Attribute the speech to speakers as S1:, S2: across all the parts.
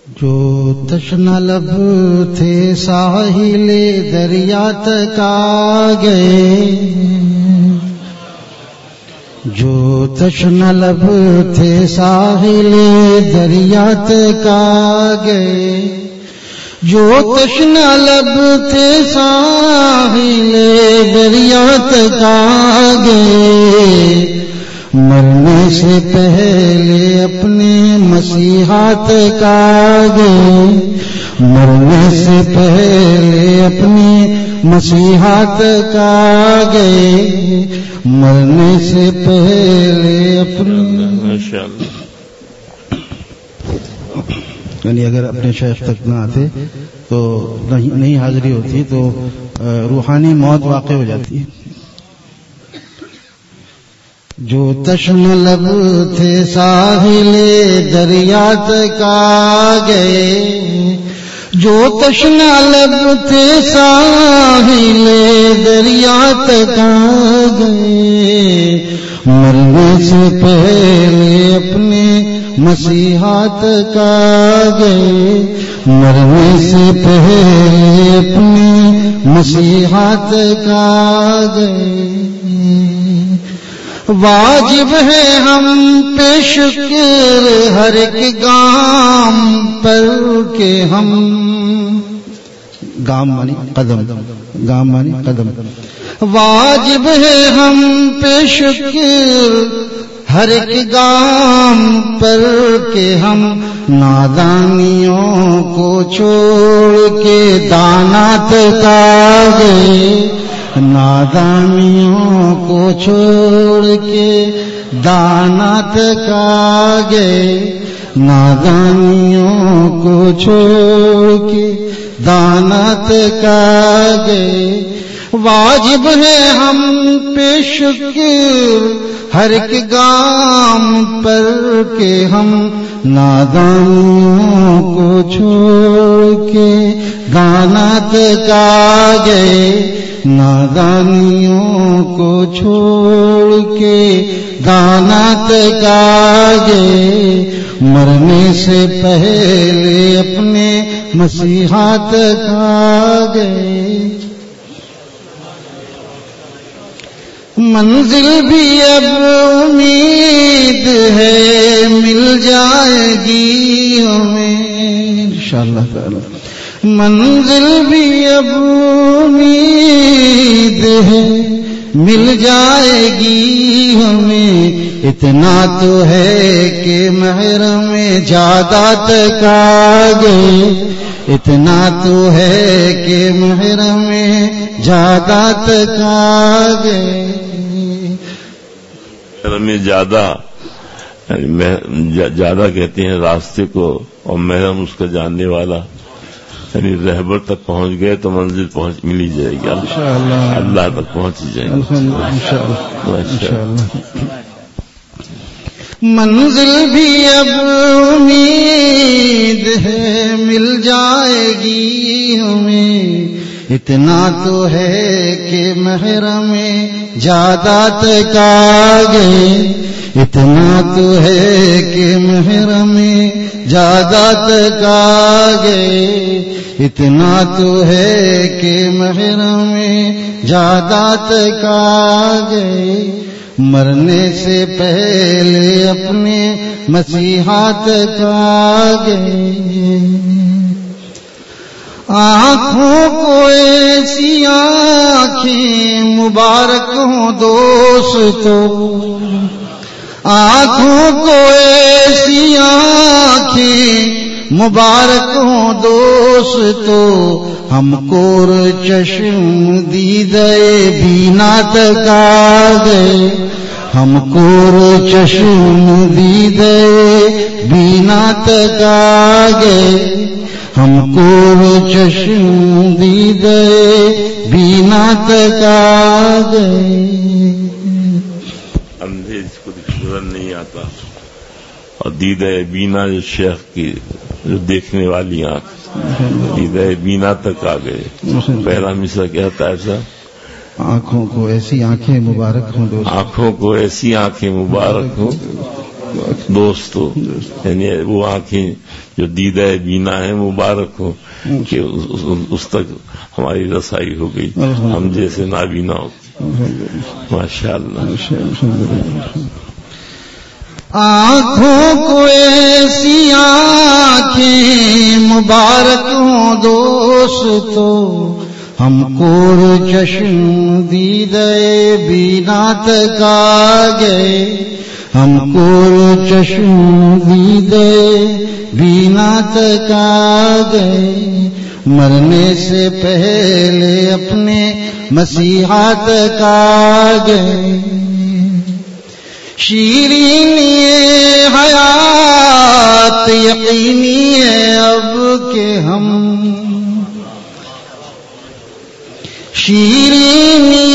S1: جو تشنہ لب تھے ساحل دریا تک آ گئے، جو تشنہ لب تھے ساحل دریا تک آ گئے، جو تشنہ لب تھے ساحل دریا تک آ گئے، مرنے سے پہلے اپنے مسیحا تک آ گئے، مرنے سے پہلے اپنے مسیحا تک آ گئے، مرنے سے پہلے اپنے یعنی اگر اپنے شیخ تک نہ آتے تو نہیں حاضری ہوتی تو روحانی موت واقع ہو جاتی ہے۔ جو تشنہ لب تھے ساحل دریا تک آ گئے، جو تشنہ لب تھے ساحل دریا تک آ گئے، مرنے سے پہلے اپنے مسیحا تک آ گئے، مرنے سے پہلے اپنے مسیحا تک آ گئے۔ واجب ہے ہم پہ شکر ہر ایک گام پر کہ ہم، گام مانی قدم، گام مانی قدم، واجب ہے ہم پہ شکر ہر ایک گام پر کہ ہم نادانیوں کو چھوڑ کے دانا تک آ گئے، نادانیوں کو چھوڑ کے دانا تک آ گئے، نادانیوں کو چھوڑ کے دانا تک آ گئے۔ واجب ہے ہم پہ شکر ہر ایک گام پر کہ ہم نادانیوں کو چھوڑ کے دانا تک آ گئے، نادانیوں کو چھوڑ کے دانا تک آ گئے، مرنے سے پہلے اپنے مسیحا تک آ گئے۔ منزل بھی اب امید ہے مل جائے گی ہمیں انشاءاللہ تعالی، منزل بھی اب امید ہے مل جائے گی ہمیں، اتنا تو ہے کہ محرم جادہ تک آ گئے، اتنا تو ہے کہ محرم جادہ تک آ گئے۔
S2: محرم جادہ جادہ کہتے ہیں راستے کو، اور محرم اس کا جاننے والا، یعنی رہبر تک پہنچ گئے تو منزل مل ہی جائے گی، اللہ تک پہنچ ہی جائیں گے۔
S1: منزل بھی اب امید ہے مل جائے گی ہمیں، اتنا تو ہے کہ محرم جادہ تک آ گئے، اتنا تو ہے کہ محرم جادہ تک آ گئے، اتنا تو ہے کہ محرم جادہ تک آ گئے، مرنے سے پہلے اپنے مسیحا تک آ گئے۔ آنکھوں کو ایسی آنکھیں مبارک ہوں دوستو، آنکھوں کو ایسی آنکھیں مبارک ہوں دوستو، ہم کور چشم دیدے بینا تک آ گئے، ہم کور چشم دیدے بینا تک آ گئے، ہم کور چشم دیدے بینا تک آ گئے۔
S2: اندھے جس کو نظر نہیں آتا، اور دیدہ بینا جو شیخ کی جو دیکھنے والی آنکھ، دیدہ بینا تک آ گئے۔ پہلا مصرع کیا تھا ایسا؟
S1: آنکھوں کو ایسی آنکھیں مبارک ہوں دوست،
S2: آنکھوں کو ایسی آنکھیں مبارک ہوں دوست ہو، یعنی وہ آنکھیں جو دیدہ بینا ہے مبارک ہو کہ اس تک ہماری رسائی ہو گئی، ہم جیسے نابینا ہو. ماشاء اللہ.
S1: آنکھوں کو ایسی آنکھیں مبارک ہوں دوستو، ہم کو چشم دیدے بینا تک آ گئے، ہم کو چشم دیدے بینا تک آ گئے، مرنے سے پہلے اپنے مسیحا تک آ گئے. شیرینی حیات یقینی ہے اب کہ ہم، شیرینی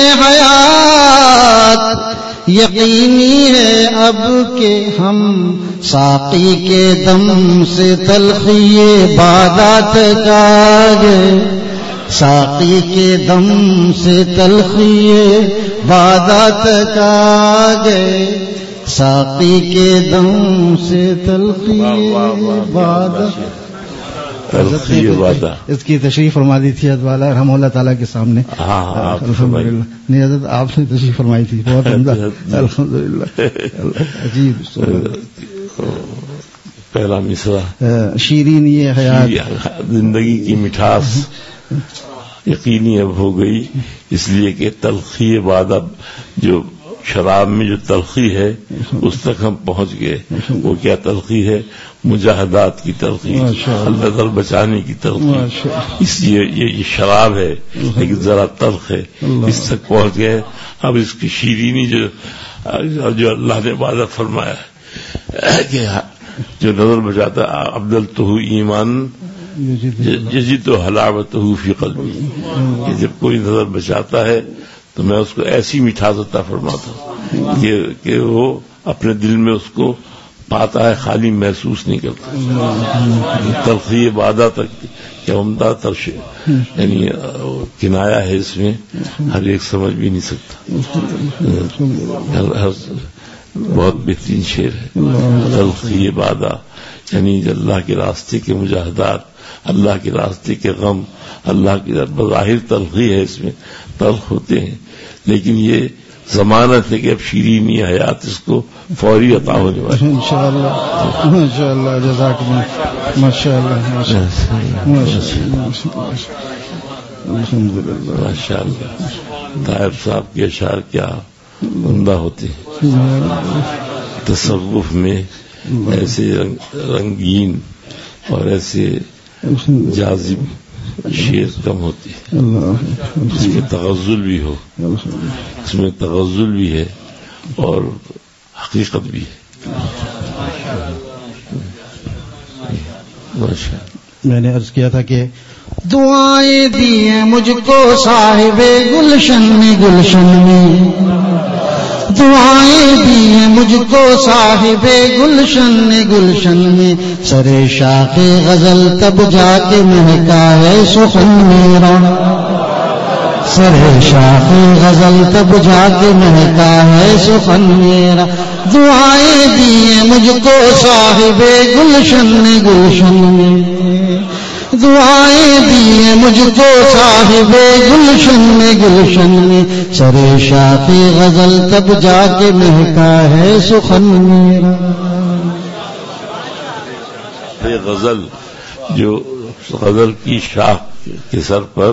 S1: حیات یقینی ہے اب کہ ہم، ساقی کے دم سے تلخی عبادت کا گئے، ساقی کے دم سے تلخی عبادت کا گئے، ساقی کے دم سے تلخی عبادت.
S2: تلخی عبادت
S1: اس کی تشریف فرما دی تھی ادوالا رحمہ اللہ تعالیٰ کے سامنے. الحمدللہ. نہیں حضرت آپ نے تشریف فرمائی تھی، بہت عمدہ. الحمدللہ. عجیب.
S2: پہلا مصرع
S1: شیرین یہ حیات،
S2: زندگی کی مٹھاس یقینی اب ہو گئی، اس لیے کہ تلخی عبادت جو شراب میں جو تلخی ہے اس تک ہم پہنچ گئے. وہ کیا تلخی ہے؟ مجاہدات کی تلخی، اللہ تعالی بچانے کی تلخی. اس لیے یہ شراب ہے لیکن ذرا تلخ ہے، اس تک پہنچ گئے. اب اس کی شیرینی جو اللہ نے وعدہ فرمایا ہے کہ جو نظر بچاتا ابدلتہ ایمان یجد حلاوتہ فی قلبی، کہ جب کوئی نظر بچاتا ہے تو میں اس کو ایسی مٹھاس عطا فرماتا ہوں کہ وہ اپنے دل میں اس کو پاتا ہے، خالی محسوس نہیں کرتا. تلخی عبادت تک کیا عمدہ ترش، یعنی کنایا ہے اس میں، ہر ایک سمجھ بھی نہیں سکتا. بہت بہترین شعر ہے تلخی عبادت، یعنی اللہ کے راستے کے مجاہدات، اللہ کے راستے کے غم، اللہ کی بظاہر تلخی ہے، اس میں تلخ ہوتے ہیں لیکن یہ ضمانت ہے کہ اب شیرینی حیات اس کو فوری عطا ہونے والی.
S1: انشاءاللہ ماشاءاللہ. جزاک اللہ. ماشاءاللہ الحمدللہ.
S2: ماشاءاللہ. طاہر صاحب کے اشعار کیا عمدہ ہوتے ہیں. تصوف میں ایسے رنگین اور ایسے جاذب شعر کم ہوتی ہے، اس میں تغزل بھی ہو، اس میں تغزل بھی ہے اور حقیقت بھی ہے.
S1: میں نے عرض کیا تھا کہ دعائیں دی ہیں مجھ کو صاحب گلشن میں، گلشن میں دعائیں دی ہیں مجھ کو صاحب گلشن میں، گلشن میں سرے شاخ غزل تب جا کے مہکا ہے سخن میرا، سرے شاخ غزل تب جا کے مہکا ہے سخن میرا. دعائیں دی ہیں مجھ کو صاحب گلشن میں، گلشن میں دعائیں دی ہیں مجھ کو صاحب گلشن میں، گلشن میں سرے شاخ غزل تب جا کے مہکا ہے سخن میرا.
S2: یہ غزل جو غزل کی شاخ کے سر پر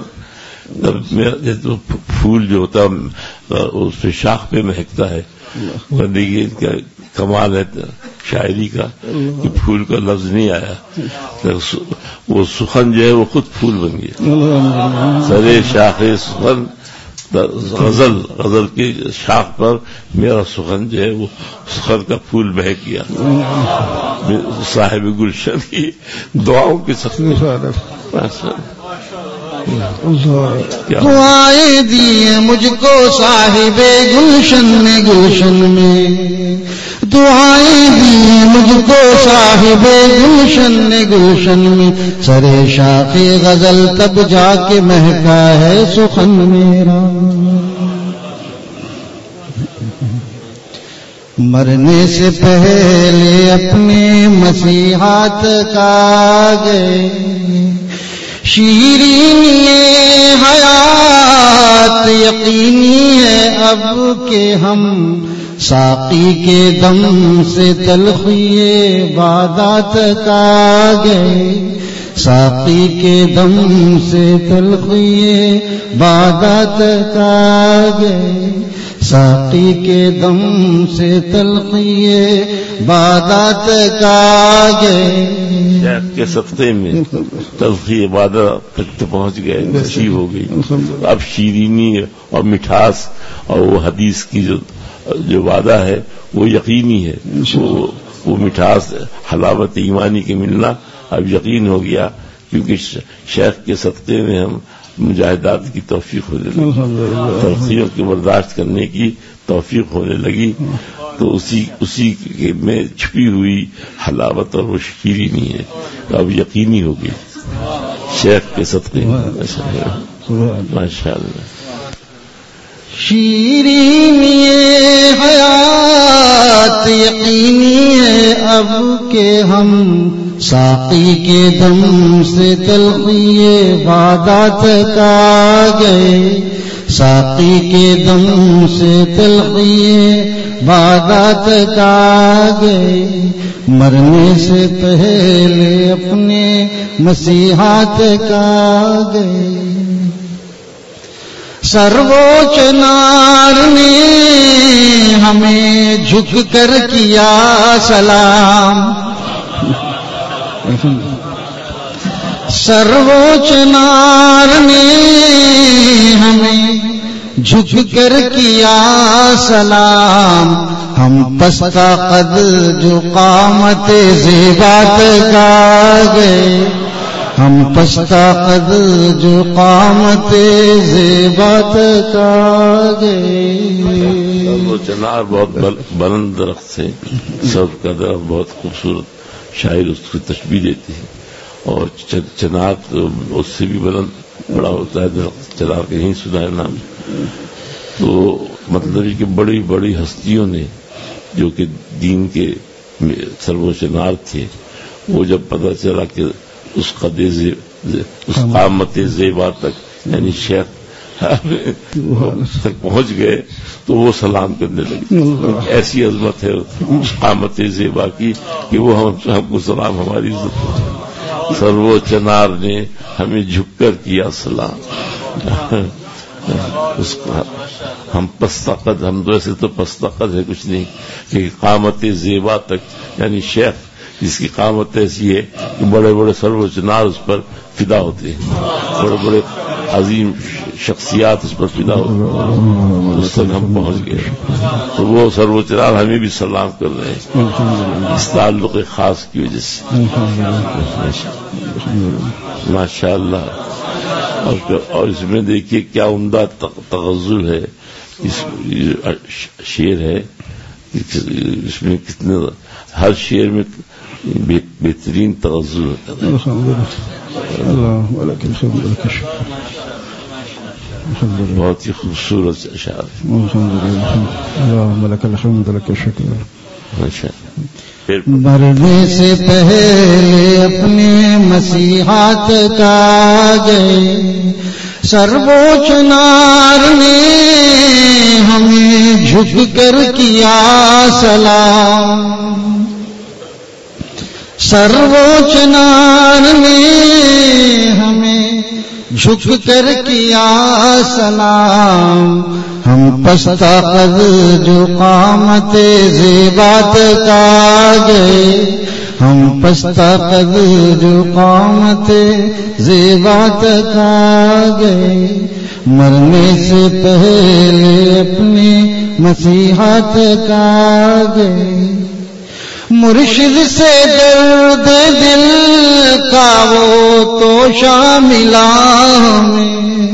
S2: پھول جو ہوتا ہے اس پہ شاخ پہ مہکتا ہے. بندگی کا کمال ہے شاعری کا کہ پھول کا لفظ نہیں آیا، وہ سخن جو ہے وہ خود پھول بن گیا. سرے شاخ سخن، غزل کی شاخ پر میرا سخن جو ہے وہ سخن کا پھول بہک گیا. صاحب گلشن کی دعاؤں کے سخن
S1: دعائیں دی ہیں مجھ کو صاحب گلشن میں، گلشن میں دعائیں دی ہیں مجھ کو صاحب گلشن میں، گلشن میں سرے شاخ غزل تب جا کے مہکا ہے سخن میرا. مرنے سے پہلے اپنے مسیحات کا گئے، شیرینی حیات یقینی ہے اب کہ ہم ساقی کے دم سے تلخی عبادات کا گئے، ساقی کے دم سے تلخی عبادات کا گئے، ساقی کے دم سے تلخی عبادات کا گئے۔
S2: شیخ کے صدقے میں تلخی عبادت تک تو پہنچ گئے، نصیب ہو گئی۔ اب شیرینی اور مٹھاس اور وہ حدیث کی جو وعدہ ہے وہ یقینی ہے، وہ مٹھاس حلاوت ایمانی کے ملنا اب یقین ہو گیا، کیونکہ شیخ کے صدقے میں ہم مجاہدات کی توفیق ہونے لگی، تلخیوں کی برداشت کرنے کی توفیق ہونے لگی، تو اسی میں چھپی ہوئی حلاوت اور وہ شیرینی ہے اب یقینی ہو گئی شیخ کے صدقے میں۔ ماشاء اللہ۔
S1: شیرینی حیات یقینی ہے اب کہ ہم ساقی کے دم سے تلخی عبادات کا گئے، ساقی کے دم سے تلخی عبادات کا گئے، مرنے سے پہلے اپنے مسیحات کا گئے۔ سرووچ نار نے ہمیں جھک کر کیا سلام، سرووچ نار نے ہمیں جھک کر کیا سلام، ہم پستہ قد جو قامت زیبات کا گئے، ہم پستہ قد جو قامت زیبات کا گئے۔
S2: وہ چنار بہت بلند درخت سے، سب کا درخت بہت خوبصورت، شاعر اس کی تشبیہ دیتے ہیں، اور چنار اس سے بھی بلند بڑا ہوتا ہے درخت، چنار کا یہیں سنا ہے نام۔ تو مطلب کہ بڑی بڑی ہستیوں نے جو کہ دین کے سرو چنار تھے، وہ جب پتہ چلا کہ اس قامت زیبا تک یعنی شیخ تک پہنچ گئے تو وہ سلام کرنے لگے۔ ایسی عظمت ہے اس قامت زیبا کی کہ وہ ہم کو سلام، ہماری عزت، سرو چنار نے ہمیں جھک کر کیا سلام۔ اس کا ہم پستقد، ہم تو ایسے تو پستقد ہے کچھ نہیں، کہ قامت زیبا تک یعنی شیخ جس کی قامت ایسی ہے کہ بڑے بڑے سرو چنار اس پر فدا ہوتے ہیں، بڑے بڑے عظیم شخصیات اس پر فدا ہوتے ہیں، اس تک ہم پہنچ گئے۔ تو وہ سرو چنار ہمیں بھی سلام کر رہے ہیں اس تعلق خاص کی وجہ سے۔ ماشاء اللہ۔ اور اس میں دیکھیے کیا عمدہ تغزل ہے، اس شعر ہے، اس میں کتنے ہر شعر میں بہترین تغزل ہوتا ہے۔ بہت ہی خوبصورت اشعار۔
S1: مرنے سے پہلے اپنے مسیحات کا گئے، سرووچ نار نے ہمیں جھک کر کیا سلام، سرووچ نار نے ہمیں جھک کر کیا سلام، ہم پستہ قد جو قامت زیبات کا گئے، ہم پستہ قد جو قامت زیبات کا گئے، مرنے سے پہلے اپنے مسیحات کا گئے۔ مرشد سے درد دل کا وہ تو شاملہ ہمیں،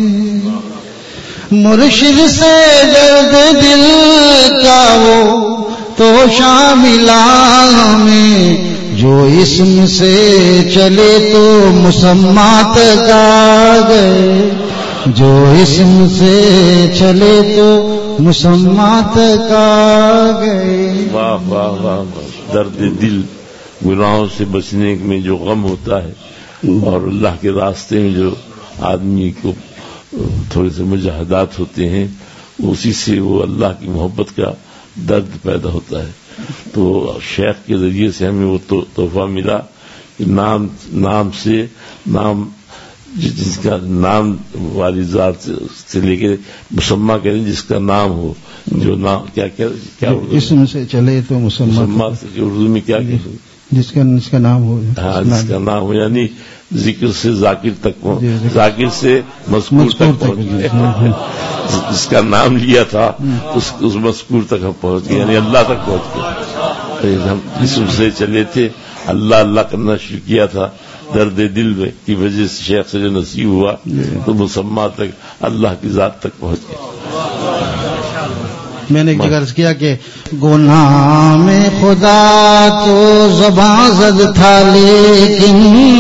S1: مرشد سے درد دل کا وہ تو شاملہ ہمیں، جو اسم سے چلے تو مسمات کا گئے، جو اسم سے چلے تو مسمى تک آ گئے.
S2: واہ واہ واہ واہ. درد دل گناہوں سے بچنے میں جو غم ہوتا ہے اور اللہ کے راستے میں جو آدمی کو تھوڑے سے مجاہدات ہوتے ہیں اسی سے وہ اللہ کی محبت کا درد پیدا ہوتا ہے. تو شیخ کے ذریعے سے ہمیں وہ تحفہ ملا کہ نام سے نام جس کا نام والی ذات سے لے کے مسمہ کریں جس کا نام ہو جو نام کیا
S1: اسم سے چلے تو مسمہ
S2: سے اردو میں کیا کہیں
S1: جس کا نام ہو.
S2: ہاں جس کا نام ہو یعنی ذکر سے ذاکر تک ذاکر سے مذکور تک پہنچ گئے. جس کا نام لیا تھا اس مذکور تک ہم پہنچ گئے یعنی اللہ تک پہنچ گئے. ہم اسم سے چلے تھے اللہ اللہ کرنا شروع کیا تھا درد دل میں کی وجہ سے شیخ سے جو نصیب ہوا تو مسمہ تک اللہ کی ذات تک پہنچ گئے.
S1: میں نے ایک جگہ عرض کیا کہ گناہ میں خدا تو زباں زد تھا لیکن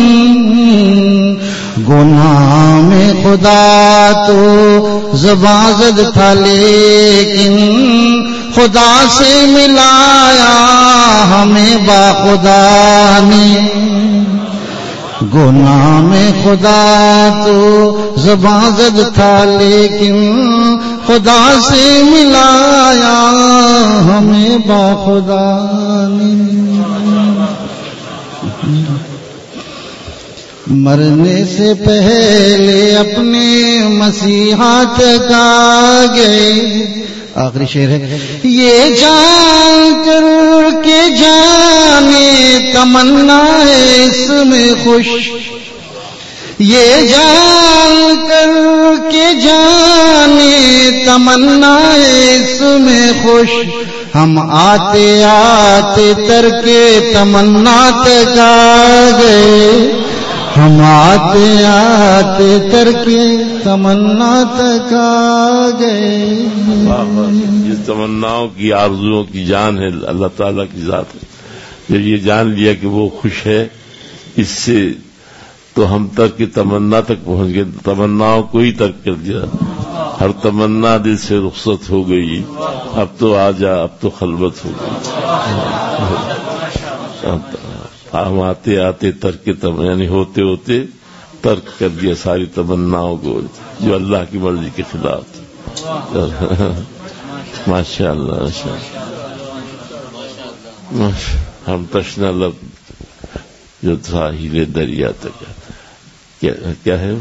S1: گناہ میں خدا تو زباں زد تھا لیکن خدا سے ملایا ہمیں با خدا نے. گناہ میں خدا تو زباں زد تھا لیکن خدا سے ملایا ہمیں با خدا نے. مرنے سے پہلے اپنے مسیحا تک آ گئے. آخری شعر ہے. یہ جان کر کے جانے تمنا ہے اس میں خوش. یہ جان کر کے جانے تمنا ہے اس میں خوش. ہم آتے آتے ترکے تمنا تک آ گئے. ہم آتے آتے ترکے تمنا تک آ گئے.
S2: جس تمناؤں کی آرزوؤں کی جان ہے اللہ تعالیٰ کی ذات ہے. جب یہ جان لیا کہ وہ خوش ہے اس سے تو ہم تک کی تمنا تک پہنچ گئے. تمناؤں کو ہی ترک کر دیا. ہر تمنا دل سے رخصت ہو گئی. اب تو آ جا اب تو خلوت ہو گئی. ہم آتے آتے ترک یعنی ہوتے ہوتے ترک کر دیا ساری تمناؤں کو جو اللہ کی مرضی کے خلاف تھی. ماشاء اللہ ہم تشنا لب جو ساحل دریا تک کیا ہے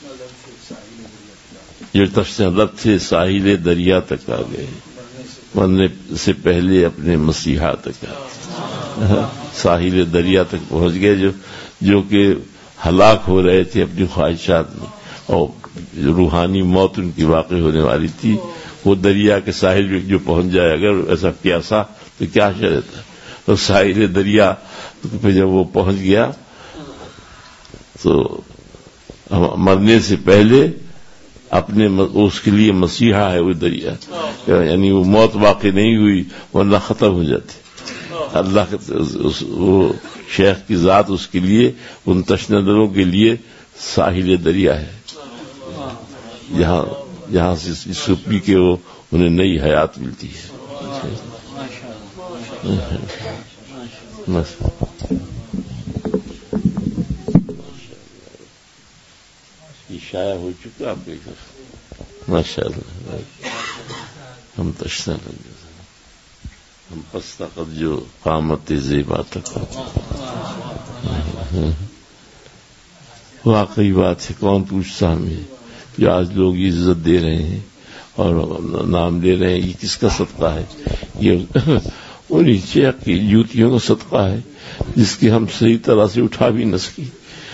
S2: جو تشنا لب تھے ساحل دریا تک آ گئے. مرنے سے پہلے اپنے مسیحا تک آ گئے. ساحل دریا تک پہنچ گئے جو کہ ہلاک ہو رہے تھے اپنی خواہشات میں اور روحانی موت ان کی واقع ہونے والی تھی. وہ دریا کے ساحل جو پہنچ جائے اگر ایسا پیاسا تو کیا رہتا. تو ساحل دریا پہ جب وہ پہنچ گیا تو مرنے سے پہلے اپنے اس کے لیے مسیحا ہے وہ دریا یعنی وہ موت واقع نہیں ہوئی ورنہ ختم ہو جاتی. اللہ وہ شیخ کی ذات اس کے لیے ان تشنہ کے لیے ساحل دریا ہے جہاں سے اس کو پی کے وہ انہیں نئی حیات ملتی ہے. شائع ہو چکا آپ کے گھر ماشاء اللہ. ہم تشنہ ہم پستقت جو قامت زیبا تک. واقعی بات ہے. کون پوچھتا ہمیں جو آج لوگ عزت دے رہے ہیں اور نام لے رہے ہیں یہ کس کا صدقہ ہے؟ یہ انہیں شیخ کی جوتیوں کا صدقہ ہے جس کی ہم صحیح طرح سے اٹھا بھی نہ سکی.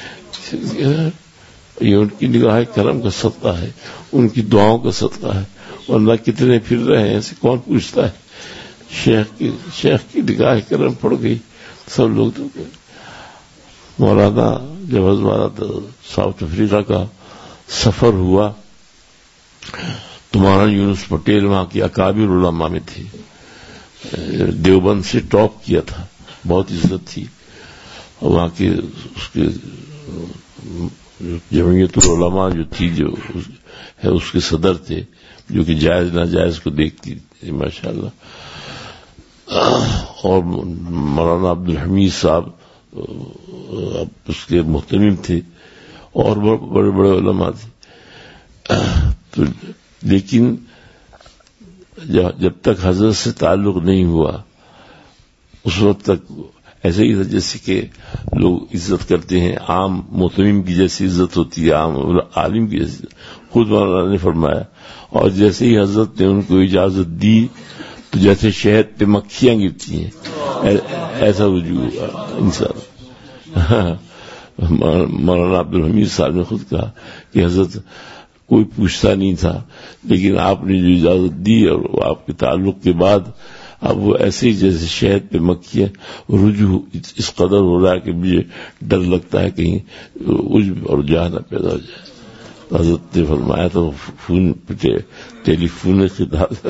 S2: یہ ان کی نگاہ کرم کا صدقہ ہے ان کی دعاؤں کا صدقہ ہے. ورنہ کتنے پھر رہے ہیں ایسے کون پوچھتا ہے. شیخ کی نگاہ کرم پڑ گئی سب لوگ. تو مولانا جب ہمارا ساؤتھ افریقہ کا سفر ہوا تو مولانا یونس پٹیل وہاں کی اکابر علماء میں تھے. دیوبند سے ٹاپ کیا تھا بہت عزت تھی. وہاں کے اس کے جمعیت العلماء جو تھی جو ہے اس کے صدر تھے، جو کہ جائز ناجائز کو دیکھتی تھی ماشاءاللہ. اور مولانا عبدالحمید صاحب اس کے محتمم تھے، اور بڑے بڑے علماء تھے. لیکن جب تک حضرت سے تعلق نہیں ہوا اس وقت تک ایسے ہی تھا جیسے کہ لوگ عزت کرتے ہیں، عام محتمم کی جیسی عزت ہوتی ہے، عام عالم کی جیسی. خود مولانا نے فرمایا، اور جیسے ہی حضرت نے ان کو اجازت دی تو جیسے شہد پہ مکھیاں گرتی ہیں ایسا رجوع ہوا انسان. مولانا عبدالحمید صاحب نے خود کہا کہ حضرت کوئی پوچھتا نہیں تھا، لیکن آپ نے جو اجازت دی اور آپ کے تعلق کے بعد اب وہ ایسے ہی جیسے شہد پہ مکھیاں رجوع اس قدر ہو رہا ہے کہ مجھے ڈر لگتا ہے کہیں عجب اور جہاں نہ پیدا ہو جائے. حضرت نے فرمایا تو فون ٹیلی فون خطاب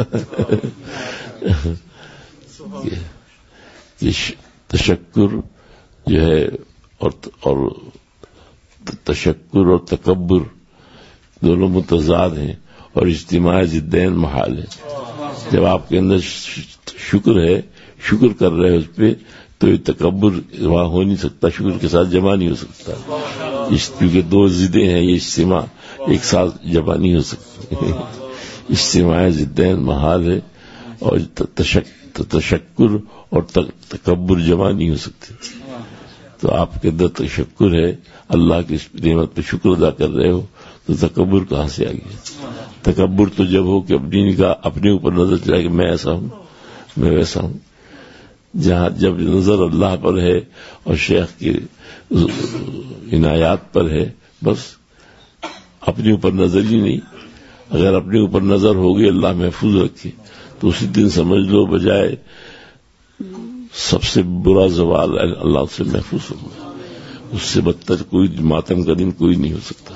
S2: تشکر جو ہے اور تشکر اور تکبر دونوں متضاد ہیں اور اجتماع ضدین محال ہے. جب آپ کے اندر شکر ہے، شکر کر رہے ہیں اس پہ، تو یہ تکبر وہاں ہو نہیں سکتا، شکر کے ساتھ جمع نہیں ہو سکتا. کیونکہ دو ضدیں ہیں، یہ اجتماع ایک ساتھ جمع نہیں ہو سکتی. اجتماع ضدین محال ہے، اور تشکر اور تکبر جمع نہیں ہو سکتے. تو آپ کے اندر تشکر ہے، اللہ کی اس نعمت پہ شکر ادا کر رہے ہو، تو تکبر کہاں سے آ گیا؟ تکبر تو جب ہو کہ اپنی نگاہ اپنے اوپر نظر چلائے کہ میں ایسا ہوں، میں ویسا ہوں. جہاں جب نظر اللہ پر ہے اور شیخ کی عنایات پر ہے، بس اپنے اوپر نظر ہی نہیں. اگر اپنے اوپر نظر ہوگی اللہ محفوظ رکھے تو اسی دن سمجھ لو بجائے سب سے برا زوال اللہ سے محفوظ ہوگا. اس سے بدتر کوئی ماتم کا دن کوئی نہیں ہو سکتا.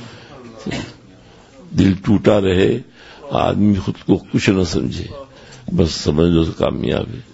S2: دل ٹوٹا رہے، آدمی خود کو کچھ نہ سمجھے، بس سمجھ لو کامیاب ہے.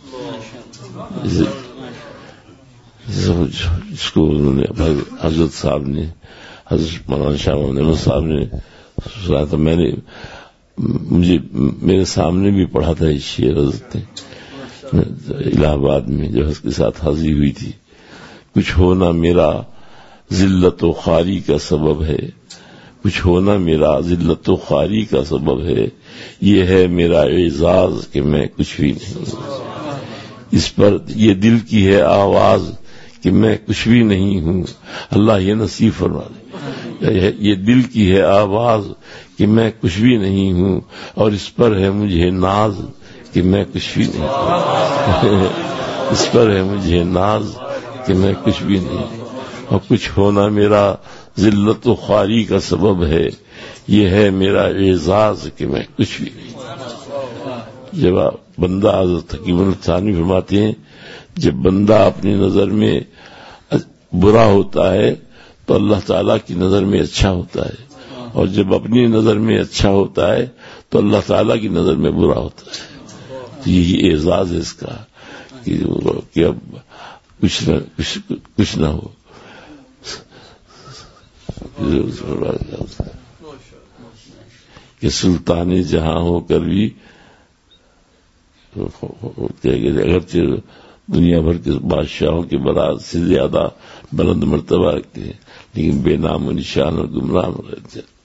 S2: جس کو انہوں نے حضرت صاحب نے، حضرت مولانا شاہ محمد صاحب نے سنا تھا، مجھے میرے سامنے بھی پڑھا تھا یہ شعر حضرت نے الہ آباد میں جو اس کے ساتھ حاضری ہوئی تھی. کچھ ہونا میرا ذلت و خواری کا سبب ہے، کچھ ہونا میرا ذلت و خواری کا سبب ہے، یہ ہے میرا اعزاز کہ میں کچھ بھی نہیں. اس پر یہ دل کی ہے آواز کہ میں کچھ بھی نہیں ہوں. اللہ یہ نصیب فرما دے. یہ دل کی ہے آواز کہ میں کچھ بھی نہیں ہوں، اور اس پر ہے مجھے ناز کہ میں کچھ بھی نہیں. اس پر ہے مجھے ناز کہ میں کچھ بھی نہیں. اور کچھ ہونا میرا ذلت و خواری کا سبب ہے، یہ ہے میرا اعزاز کہ میں کچھ بھی نہیں. جب بندہ حضرت حکیم الثانی فرماتے ہیں، جب بندہ اپنی نظر میں برا ہوتا ہے تو اللہ تعالیٰ کی نظر میں اچھا ہوتا ہے، اور جب اپنی نظر میں اچھا ہوتا ہے تو اللہ تعالیٰ کی نظر میں برا ہوتا ہے. یہی اعزاز ہے اس کا کہ اب کچھ نہ ہو. کہ سلطان جہاں ہو کر بھی اگرچہ دنیا بھر کے بادشاہوں کے برات سے زیادہ بلند مرتبہ رکھتے ہیں، لیکن بے نام و نشان اور گمراہ رہتے ہیں.